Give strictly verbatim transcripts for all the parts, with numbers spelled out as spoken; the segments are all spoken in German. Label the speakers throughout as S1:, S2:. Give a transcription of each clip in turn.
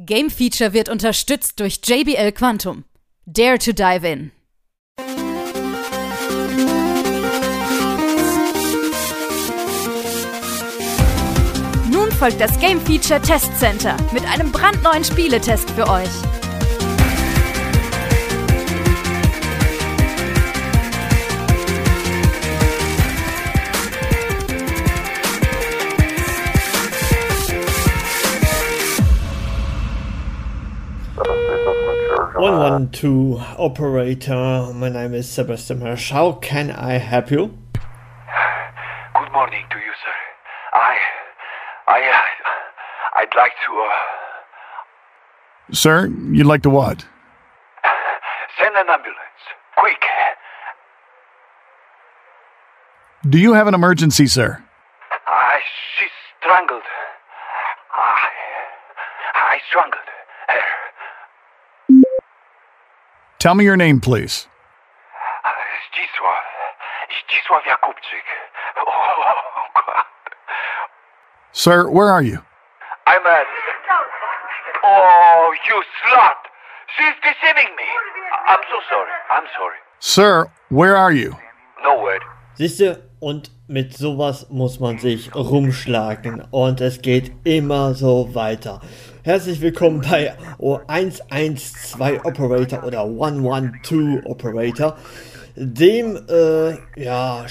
S1: Game Feature wird unterstützt durch J B L Quantum. Dare to dive in. Nun folgt das Game Feature Test Center mit einem brandneuen Spieletest für euch.
S2: one one two operator, my name is Sebastian Hirsch. How can I help you?
S3: Good morning to you, sir. I, I, uh, I'd like to, uh...
S4: Sir, you'd like to what?
S3: Send an ambulance. Quick.
S4: Do you have an emergency, sir?
S3: Uh, she's strangled. I, I strangled her.
S4: Tell me your name, please.
S3: Zdzisław. Zdzisław Jakubczyk. Oh, God.
S4: Sir, where are you?
S3: I'm at... Oh, you slut! She's deceiving me! I'm so sorry. I'm sorry.
S4: Sir, where are you?
S3: Nowhere.
S2: Siehste, und mit sowas muss man sich rumschlagen und es geht immer so weiter. Herzlich willkommen bei eins eins zwei Operator oder one one two Operator, dem äh, ja,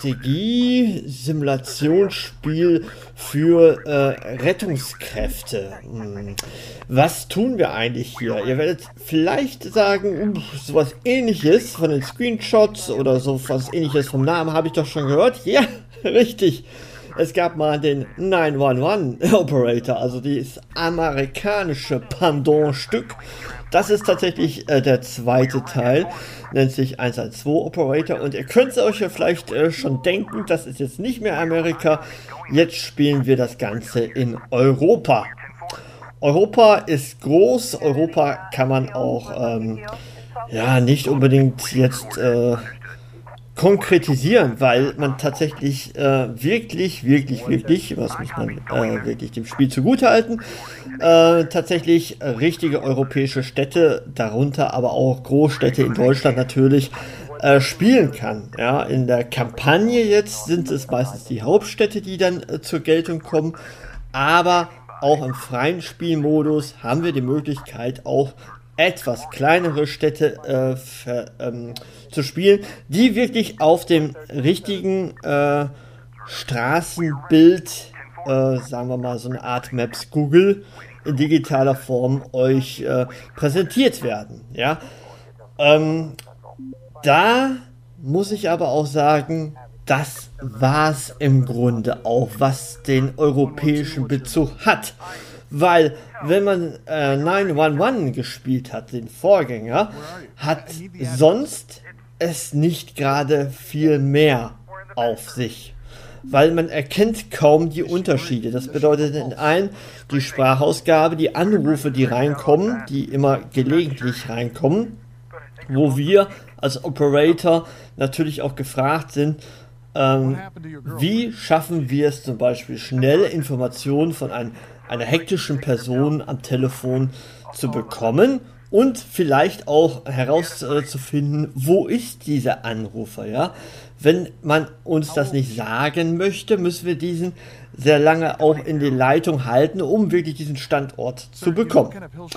S2: Strategie-Simulationsspiel für äh, Rettungskräfte. Hm. Was tun wir eigentlich hier? Ihr werdet vielleicht sagen, uh, sowas ähnliches von den Screenshots oder so was ähnliches vom Namen habe ich doch schon gehört. Ja, richtig. Es gab mal den nine one one Operator, also das amerikanische Pendant-Stück. Das ist tatsächlich äh, der zweite Teil, nennt sich eins eins zwei Operator. Und ihr könnt es euch ja vielleicht äh, schon denken, das ist jetzt nicht mehr Amerika. Jetzt spielen wir das Ganze in Europa. Europa ist groß, Europa kann man auch ähm, ja, nicht unbedingt jetzt... Äh, konkretisieren, weil man tatsächlich äh, wirklich, wirklich, wirklich, was muss man äh, wirklich dem Spiel zugutehalten, äh, tatsächlich richtige europäische Städte, darunter aber auch Großstädte in Deutschland natürlich, äh, spielen kann. Ja, in der Kampagne jetzt sind es meistens die Hauptstädte, die dann äh, zur Geltung kommen, aber auch im freien Spielmodus haben wir die Möglichkeit, auch etwas kleinere Städte äh, für, ähm, zu spielen, die wirklich auf dem richtigen äh, Straßenbild, äh, sagen wir mal so eine Art Maps Google in digitaler Form euch äh, präsentiert werden. Ja? Ähm, da muss ich aber auch sagen, das war's im Grunde auch, was den europäischen Bezug hat. Weil, wenn man äh, nine one one gespielt hat, den Vorgänger, hat sonst es nicht gerade viel mehr auf sich. Weil man erkennt kaum die Unterschiede. Das bedeutet in einem die Sprachausgabe, die Anrufe, die reinkommen, die immer gelegentlich reinkommen, wo wir als Operator natürlich auch gefragt sind, ähm, wie schaffen wir es zum Beispiel schnell Informationen von einem einer hektischen Person am Telefon zu bekommen und vielleicht auch herauszufinden, wo ist dieser Anrufer, ja? Wenn man uns das nicht sagen möchte, müssen wir diesen sehr lange auch in die Leitung halten, um wirklich diesen Standort zu bekommen.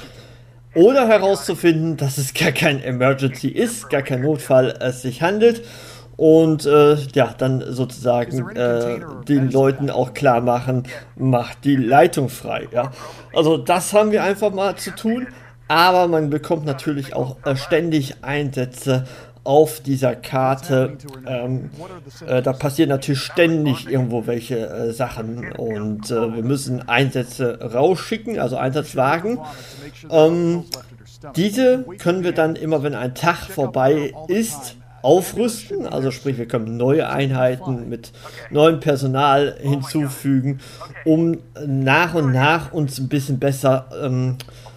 S2: Oder herauszufinden, dass es gar kein Emergency ist, gar kein Notfall es sich handelt. Und äh, ja, dann sozusagen äh, den Leuten auch klar machen, macht die Leitung frei. Ja? Also das haben wir einfach mal zu tun, aber man bekommt natürlich auch äh, ständig Einsätze auf dieser Karte. Ähm, äh, da passieren natürlich ständig irgendwo welche äh, Sachen und äh, wir müssen Einsätze rausschicken, also Einsatzwagen. Ähm, diese können wir dann immer, wenn ein Tag vorbei ist, aufrüsten, also sprich, wir können neue Einheiten mit neuem Personal hinzufügen, um nach und nach uns ein bisschen besser ähm,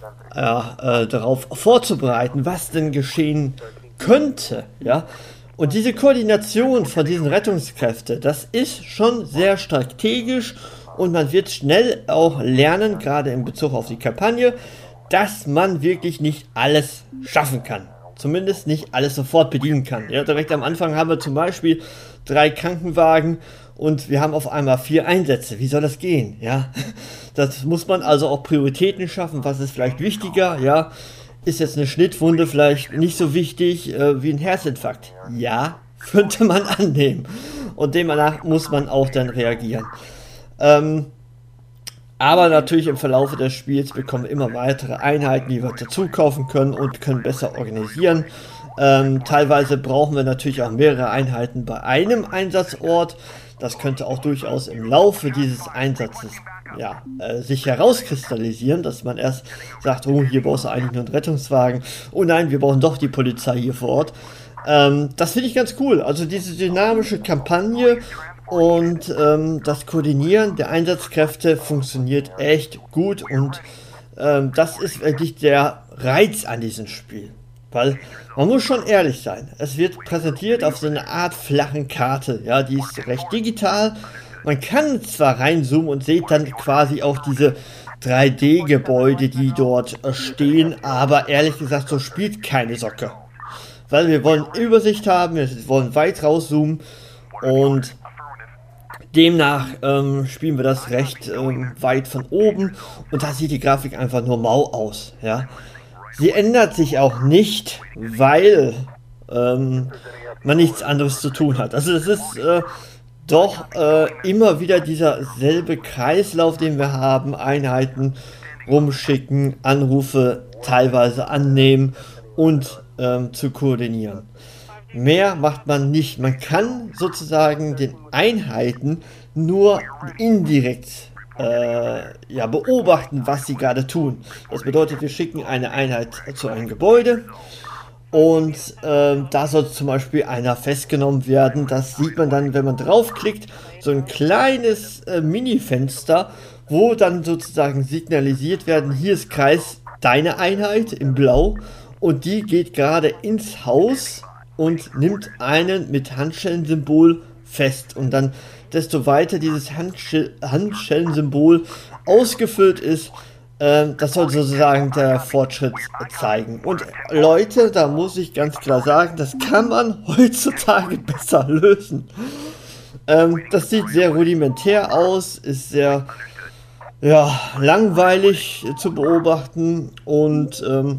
S2: ja, äh, darauf vorzubereiten, was denn geschehen könnte, ja. Und diese Koordination von diesen Rettungskräften, das ist schon sehr strategisch und man wird schnell auch lernen, gerade in Bezug auf die Kampagne, dass man wirklich nicht alles schaffen kann. Zumindest nicht alles sofort bedienen kann. Ja, direkt am Anfang haben wir zum Beispiel drei Krankenwagen und wir haben auf einmal vier Einsätze. Wie soll das gehen? Ja, das muss man also auch Prioritäten schaffen. Was ist vielleicht wichtiger? Ja, ist jetzt eine Schnittwunde vielleicht nicht so wichtig äh, wie ein Herzinfarkt? Ja, könnte man annehmen. Und demnach muss man auch dann reagieren. Ähm, aber natürlich im Verlauf des Spiels bekommen wir immer weitere Einheiten, die wir dazu kaufen können und können besser organisieren. Ähm, teilweise brauchen wir natürlich auch mehrere Einheiten bei einem Einsatzort. Das könnte auch durchaus im Laufe dieses Einsatzes ja, äh, sich herauskristallisieren, dass man erst sagt, oh, hier brauchst du eigentlich nur einen Rettungswagen. Oh nein, wir brauchen doch die Polizei hier vor Ort. Ähm, das finde ich ganz cool. Also diese dynamische Kampagne und ähm, das Koordinieren der Einsatzkräfte funktioniert echt gut und ähm, das ist wirklich der Reiz an diesem Spiel. Weil man muss schon ehrlich sein, es wird präsentiert auf so eine Art flachen Karte, ja, die ist recht digital. Man kann zwar reinzoomen und sieht dann quasi auch diese drei D-Gebäude, die dort stehen, aber ehrlich gesagt, so spielt keine Socke. Weil wir wollen Übersicht haben, wir wollen weit rauszoomen und demnach ähm, spielen wir das recht ähm, weit von oben und da sieht die Grafik einfach nur mau aus, ja. Sie ändert sich auch nicht, weil ähm, man nichts anderes zu tun hat. Also es ist äh, doch äh, immer wieder dieser selbe Kreislauf, den wir haben, Einheiten rumschicken, Anrufe teilweise annehmen und ähm, zu koordinieren. Mehr macht man nicht. Man kann sozusagen den Einheiten nur indirekt äh, ja, beobachten, was sie gerade tun. Das bedeutet, wir schicken eine Einheit zu einem Gebäude und äh, da soll zum Beispiel einer festgenommen werden. Das sieht man dann, wenn man draufklickt, so ein kleines äh, Mini-Fenster, wo dann sozusagen signalisiert werden, hier ist Kreis deine Einheit in Blau und die geht gerade ins Haus und nimmt einen mit Handschellensymbol fest. Und dann, desto weiter dieses Handsch- Handschellensymbol ausgefüllt ist, äh, das soll sozusagen der Fortschritt zeigen. Und Leute, da muss ich ganz klar sagen, das kann man heutzutage besser lösen. Ähm, das sieht sehr rudimentär aus, ist sehr ja, langweilig zu beobachten und ähm,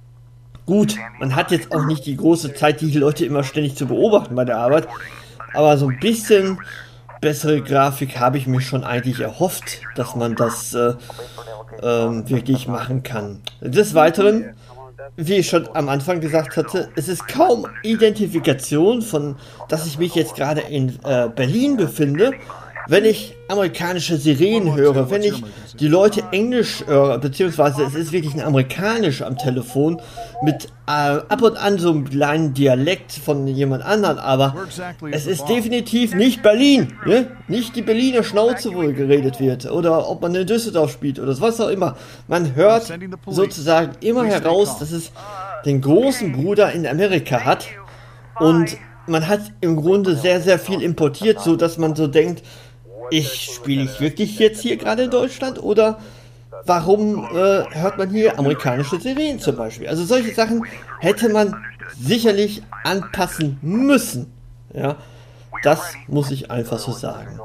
S2: gut, man hat jetzt auch nicht die große Zeit, die Leute immer ständig zu beobachten bei der Arbeit, aber so ein bisschen bessere Grafik habe ich mir schon eigentlich erhofft, dass man das äh, ähm, wirklich machen kann. Des Weiteren, wie ich schon am Anfang gesagt hatte, es ist kaum Identifikation von, dass ich mich jetzt gerade in äh, Berlin befinde, wenn ich amerikanische Sirenen höre, wenn ich die Leute Englisch höre, beziehungsweise es ist wirklich ein Amerikanisch am Telefon, mit äh, ab und an so einem kleinen Dialekt von jemand anderem, aber es ist definitiv nicht Berlin, ne? Nicht die Berliner Schnauze, wo geredet wird, oder ob man in Düsseldorf spielt oder was auch immer. Man hört sozusagen immer heraus, dass es den großen Bruder in Amerika hat und man hat im Grunde sehr, sehr viel importiert, so dass man so denkt, ich spiele ich wirklich jetzt hier gerade in Deutschland oder warum äh, hört man hier amerikanische Serien zum Beispiel? Also solche Sachen hätte man sicherlich anpassen müssen. Ja, das muss ich einfach so sagen.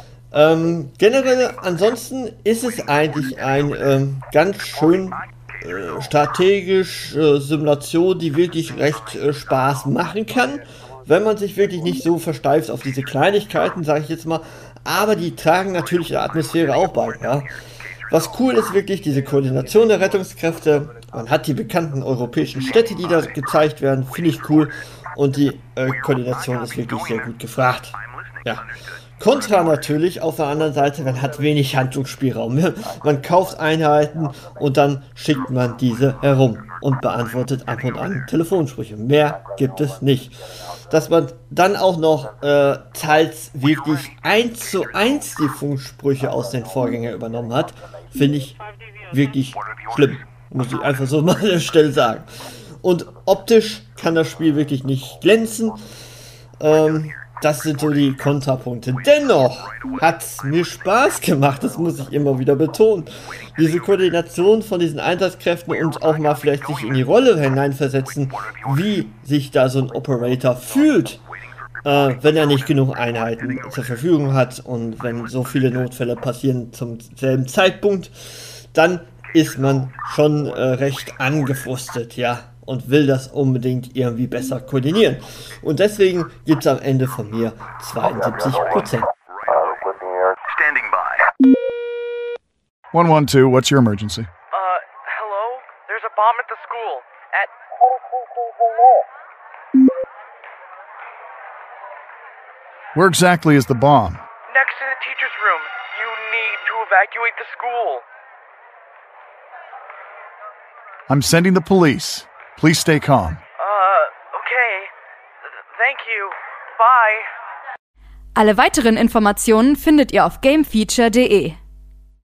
S2: Ähm, generell ansonsten ist es eigentlich ein ähm, ganz schön äh, strategisch äh, Simulation, die wirklich recht äh, Spaß machen kann, wenn man sich wirklich nicht so versteift auf diese Kleinigkeiten, sage ich jetzt mal, aber die tragen natürlich der Atmosphäre auch bei, ja. Was cool ist wirklich, diese Koordination der Rettungskräfte, man hat die bekannten europäischen Städte, die da gezeigt werden, finde ich cool und die äh, Koordination ist wirklich sehr gut gefragt, ja. Kontra natürlich auf der anderen Seite, man hat wenig Handlungsspielraum, man kauft Einheiten und dann schickt man diese herum und beantwortet ab und an Telefonsprüche, mehr gibt es nicht. Dass man dann auch noch äh, teils wirklich eins zu eins die Funksprüche aus den Vorgängern übernommen hat, finde ich wirklich schlimm, muss ich einfach so mal an der Stelle sagen. Und optisch kann das Spiel wirklich nicht glänzen. Ähm, das sind so die Kontrapunkte. Dennoch hat es mir Spaß gemacht, das muss ich immer wieder betonen. Diese Koordination von diesen Einsatzkräften und auch mal vielleicht sich in die Rolle hineinversetzen, wie sich da so ein Operator fühlt, äh, wenn er nicht genug Einheiten zur Verfügung hat und wenn so viele Notfälle passieren zum selben Zeitpunkt, dann ist man schon äh, recht angefrustet, ja, und will das unbedingt irgendwie besser koordinieren. Und deswegen gibt es am Ende von mir zweiundsiebzig Prozent.
S3: Standing by.
S4: one one two, what's your emergency?
S5: Uh, hello? There's a bomb at the school. At...
S4: Where exactly is the bomb?
S5: Next to the teacher's room. You need to evacuate the school.
S4: I'm sending the police. Please stay calm.
S5: Uh, okay. Th- Thank you. Bye.
S1: Alle weiteren Informationen findet ihr auf gamefeature punkt de.